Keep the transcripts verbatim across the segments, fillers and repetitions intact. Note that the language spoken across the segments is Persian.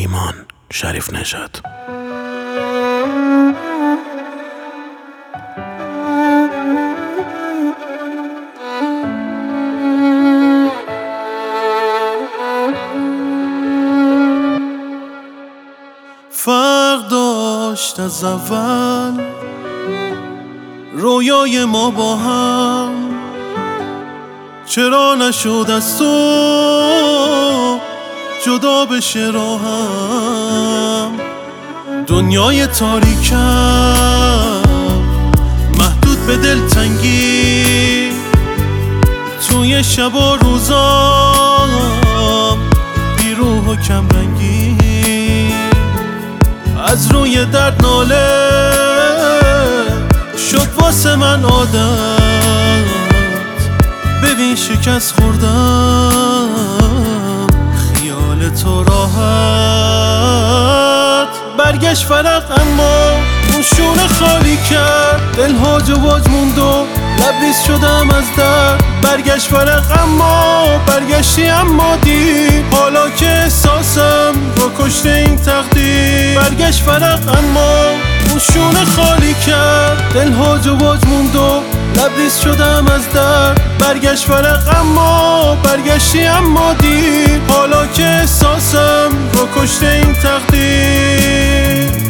ایمان شریف نژاد. فرق داشت از اول رویای ما با هم، چرا نشد از تو جدا بشه راهم؟ دنیای تاریکم محدود به دلتنگی، توی شب و روزام بی روح و کم رنگی، از روی درد ناله شد واسه من عادت. ببین شکست خوردم خیال تو راحت، برگشت فرق اما اون شونه خالی کرد، دلها جواج موند و لبریز شدم از درد. برگشت فرق اما برگشتی اما دیر، حالا که احساسم رو کشته این تقدیر. برگشت فرق اما اون شونه خالی کرد، دلها جواج موند و لبریز شدم از درد. برگشت فرق اما برگشتی اما دیر، حالا که احساسم رو کشته این تقدیر.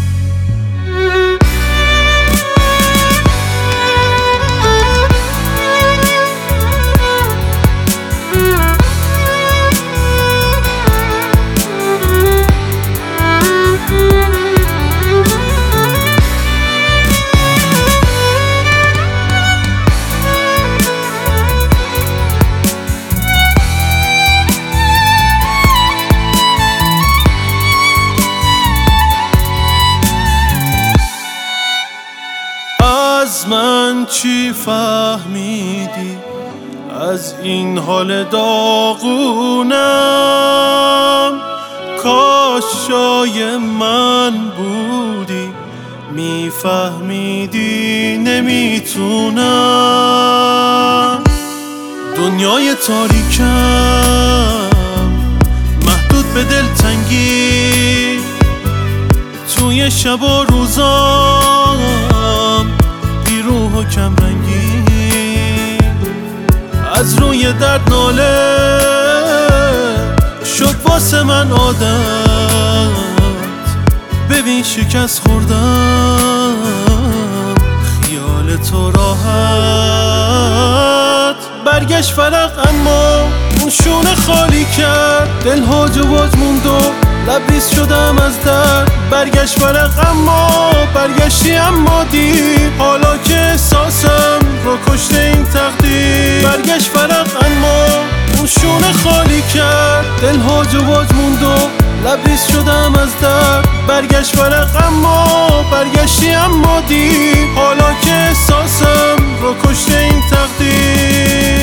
از من چی فهمیدی از این حال داغونم؟ کاش جای من بودی میفهمیدی نمیتونم. دنیای تاریکم محدود به دلتنگی، توی شب و روزام بی روح و کم رنگی، از روی درد ناله شد واسه من عادت. ببین شکست خوردم خیال تو راحت، برگشت فرق اما اون شونه خالی کرد، دلها جواج موند و لبریز شدم از درد. برگشت فرق اما برگشتی اما دیر، حالا که احساسم رو کشته این تقدیر. برگشت فرق اما اون شونه خالی کرد، دلها جواج موند و لبریز شدم از درد. برگشت فرق اما برگشتی اما دیر، حالا که احساسم رو کشته این تقدیر.